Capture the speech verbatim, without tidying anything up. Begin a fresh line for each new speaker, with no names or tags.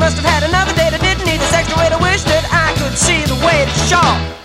must have had another date. I didn't need this extra way to wish that I could see the way to shore.